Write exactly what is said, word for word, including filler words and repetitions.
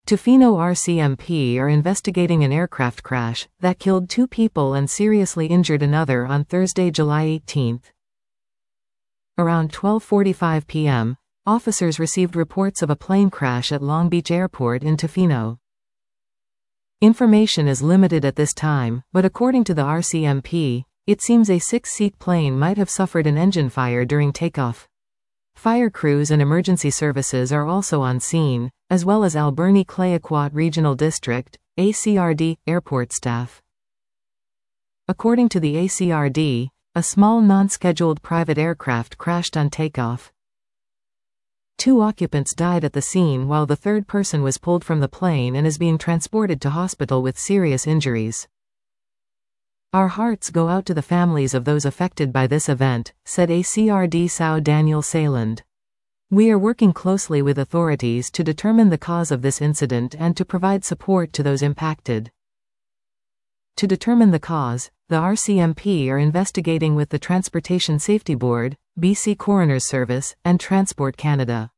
Tofino R C M P are investigating an aircraft crash that killed two people and seriously injured another on Thursday, July eighteenth. Around twelve forty-five p m, officers received reports of a plane crash at Long Beach Airport in Tofino. Information is limited at this time, but according to the R C M P, it seems a six-seat plane might have suffered an engine fire during takeoff. Fire crews and emergency services are also on scene, as well as Alberni-Clayoquot Regional District, A C R D, airport staff. According to the A C R D, a small non-scheduled private aircraft crashed on takeoff. Two occupants died at the scene while the third person was pulled from the plane and is being transported to hospital with serious injuries. Our hearts go out to the families of those affected by this event, said A C R D S O Daniel Saland. We are working closely with authorities to determine the cause of this incident and to provide support to those impacted. To determine the cause, the R C M P are investigating with the Transportation Safety Board, B C Coroner's Service, and Transport Canada.